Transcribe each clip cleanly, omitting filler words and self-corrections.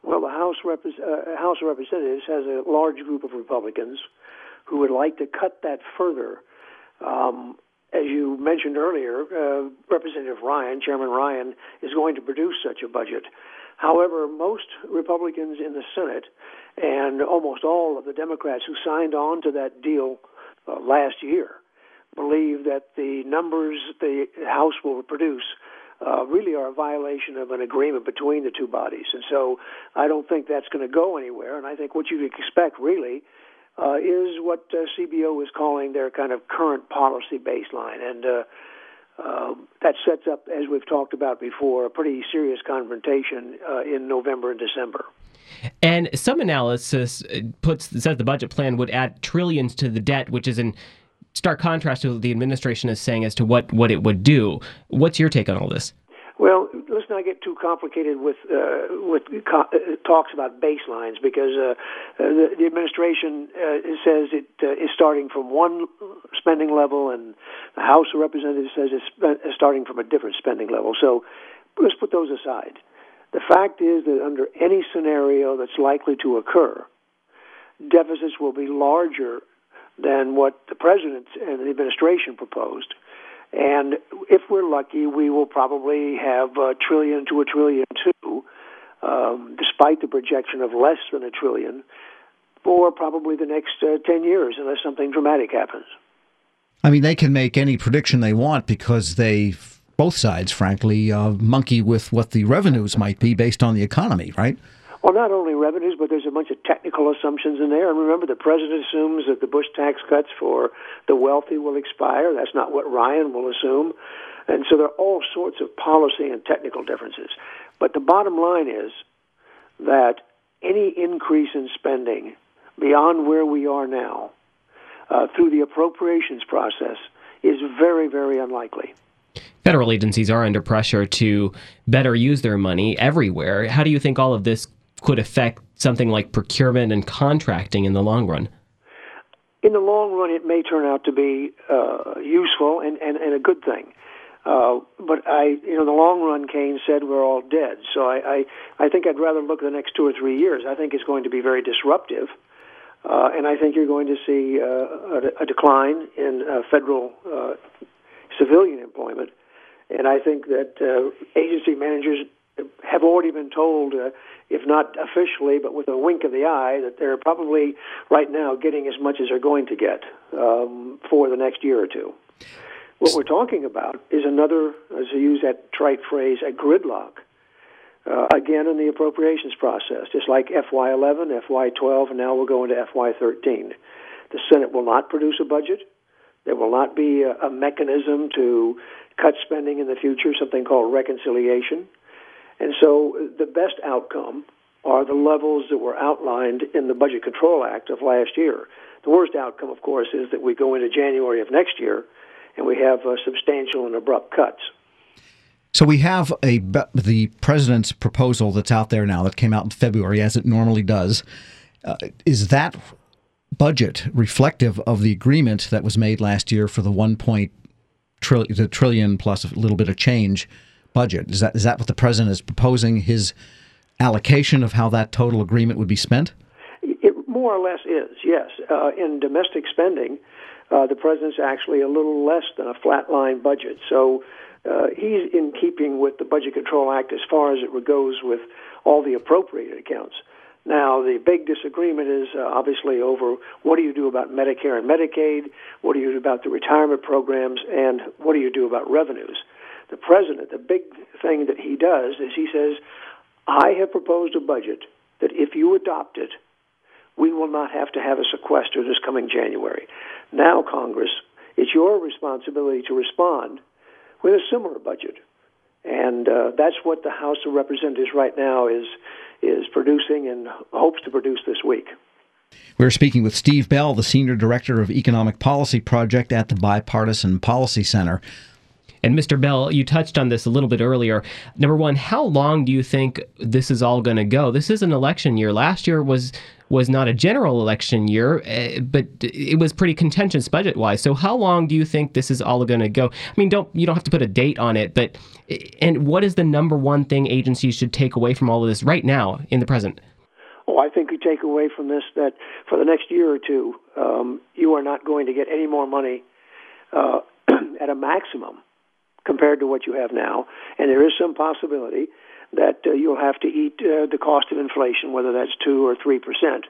Well, the House of Representatives has a large group of Republicans who would like to cut that further. As you mentioned earlier, Representative Ryan, Chairman Ryan, is going to produce such a budget. However, most Republicans in the Senate and almost all of the Democrats who signed on to that deal last year believe that the numbers the House will produce really are a violation of an agreement between the two bodies. And so I don't think that's going to go anywhere. And I think what you'd expect really is what CBO is calling their kind of current policy baseline. And that sets up, as we've talked about before, a pretty serious confrontation in November and December. And some analysis says the budget plan would add trillions to the debt, which is in stark contrast to what the administration is saying as to what it would do. What's your take on all this? Well, let's not get too complicated with talks about baselines, because the administration says it is starting from one spending level, and the House of Representatives says it's starting from a different spending level. So let's put those aside. The fact is that under any scenario that's likely to occur, deficits will be larger than what the President and the administration proposed. And if we're lucky, we will probably have $1 trillion to $1.2 trillion, despite the projection of less than $1 trillion, for probably the next 10 years, unless something dramatic happens. I mean, they can make any prediction they want because both sides, frankly, monkey with what the revenues might be based on the economy, right? Well, not only revenues, but there's a bunch of technical assumptions in there. And remember, the president assumes that the Bush tax cuts for the wealthy will expire. That's not what Ryan will assume. And so there are all sorts of policy and technical differences. But the bottom line is that any increase in spending beyond where we are now through the appropriations process is very, very unlikely. Federal agencies are under pressure to better use their money everywhere. How do you think all of this could affect something like procurement and contracting in the long run? In the long run, it may turn out to be useful and a good thing. But in the long run, Keynes said we're all dead. So I think I'd rather look at the next 2 or 3 years. I think it's going to be very disruptive. And I think you're going to see a decline in federal civilian employment. And I think that agency managers have already been told, if not officially, but with a wink of the eye, that they're probably right now getting as much as they're going to get for the next year or two. What we're talking about is another, as I use that trite phrase, a gridlock, again in the appropriations process, just like FY11, FY12, and now we'll go into FY13. The Senate will not produce a budget. There will not be a mechanism to cut spending in the future, something called reconciliation. And so the best outcome are the levels that were outlined in the Budget Control Act of last year. The worst outcome, of course, is that we go into January of next year and we have substantial and abrupt cuts. So we have the president's proposal that's out there now that came out in February, as it normally does. Is that budget reflective of the agreement that was made last year for the trillion plus a little bit of change budget? Is that what the president is proposing, his allocation of how that total agreement would be spent? It more or less is, yes. In domestic spending, the president's actually a little less than a flatline budget. So he's in keeping with the Budget Control Act as far as it goes with all the appropriated accounts. Now, the big disagreement is obviously over what do you do about Medicare and Medicaid, what do you do about the retirement programs, and what do you do about revenues. The president, the big thing that he does is he says, I have proposed a budget that if you adopt it, we will not have to have a sequester this coming January. Now, Congress, it's your responsibility to respond with a similar budget. And that's what the House of Representatives right now is producing and hopes to produce this week. We're speaking with Steve Bell, the Senior Director of Economic Policy Project at the Bipartisan Policy Center. And Mr. Bell, you touched on this a little bit earlier. Number one, how long do you think this is all going to go? This is an election year. Last year was not a general election year, but it was pretty contentious budget-wise. So how long do you think this is all going to go? I mean, you don't have to put a date on it, and what is the number one thing agencies should take away from all of this right now in the present? Oh, I think you take away from this that for the next year or two, you are not going to get any more money at a maximum compared to what you have now. And there is some possibility that you'll have to eat the cost of inflation, whether that's 2 or 3%.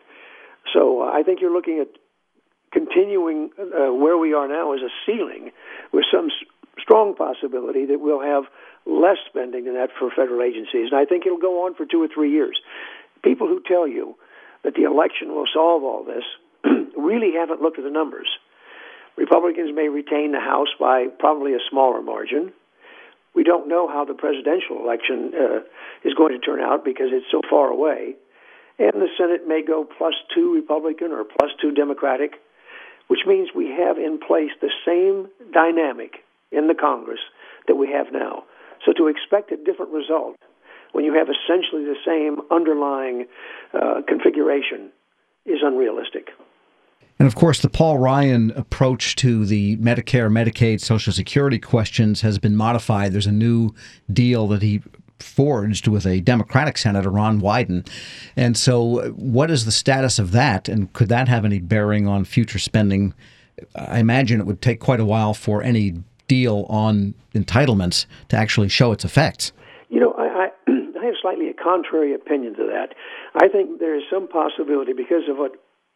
So I think you're looking at continuing where we are now as a ceiling, with some strong possibility that we'll have less spending than that for federal agencies. And I think it'll go on for 2 or 3 years. People who tell you that the election will solve all this really haven't looked at the numbers. Republicans may retain the House by probably a smaller margin. We don't know how the presidential election is going to turn out because it's so far away. And the Senate may go +2 Republican or +2 Democratic, which means we have in place the same dynamic in the Congress that we have now. So to expect a different result when you have essentially the same underlying configuration is unrealistic. And of course, the Paul Ryan approach to the Medicare, Medicaid, Social Security questions has been modified. There's a new deal that he forged with a Democratic Senator, Ron Wyden. And so what is the status of that? And could that have any bearing on future spending? I imagine it would take quite a while for any deal on entitlements to actually show its effects. You know, I have slightly a contrary opinion to that. I think there is some possibility, because of what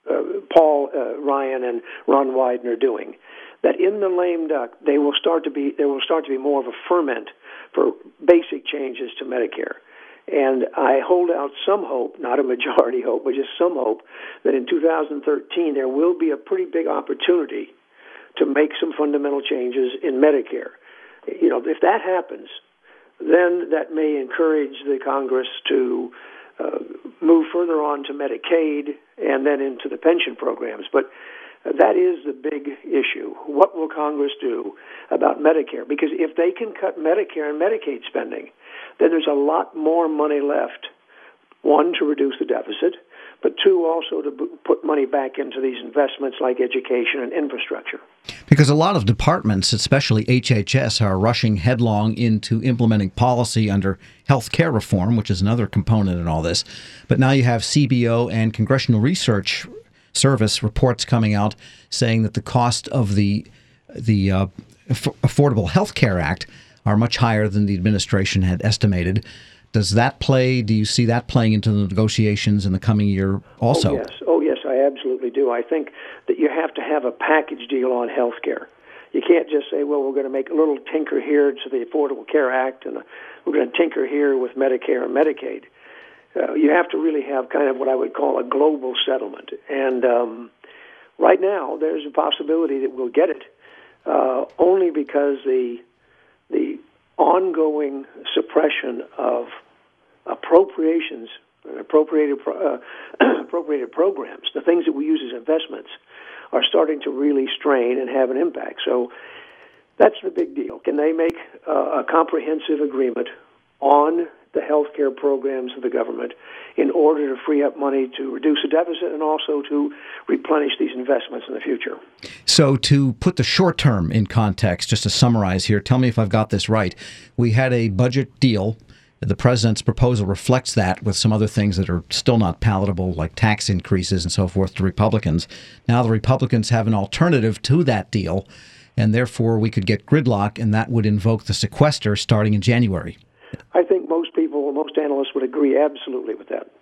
Paul Ryan and Ron Wyden are doing, that in the lame duck there will start to be more of a ferment for basic changes to Medicare. And I hold out some hope, not a majority hope, but just some hope, that in 2013 there will be a pretty big opportunity to make some fundamental changes in Medicare. You know, if that happens, then that may encourage the Congress to move further on to Medicaid and then into the pension programs. But that is the big issue. What will Congress do about Medicare? Because if they can cut Medicare and Medicaid spending, then there's a lot more money left, one, to reduce the deficit, but two, also to put money back into these investments like education and infrastructure. Because a lot of departments, especially HHS, are rushing headlong into implementing policy under health care reform, which is another component in all this. But now you have CBO and Congressional Research Service reports coming out saying that the cost of the Affordable Health Care Act are much higher than the administration had estimated. Does that play? Do you see that playing into the negotiations in the coming year also? Oh, yes, I absolutely do. I think that you have to have a package deal on health care. You can't just say, well, we're going to make a little tinker here to the Affordable Care Act, and we're going to tinker here with Medicare and Medicaid. You have to really have kind of what I would call a global settlement. And right now, there's a possibility that we'll get it, only because the ongoing suppression of appropriations, appropriated programs, the things that we use as investments, are starting to really strain and have an impact. So that's the big deal. Can they make a comprehensive agreement on the health care programs of the government in order to free up money to reduce the deficit and also to replenish these investments in the future? So to put the short term in context, just to summarize here, tell me if I've got this right. We had a budget deal. The president's proposal reflects that, with some other things that are still not palatable, like tax increases and so forth, to Republicans. Now the Republicans have an alternative to that deal, and therefore we could get gridlock, and that would invoke the sequester starting in January. I think most analysts would agree absolutely with that.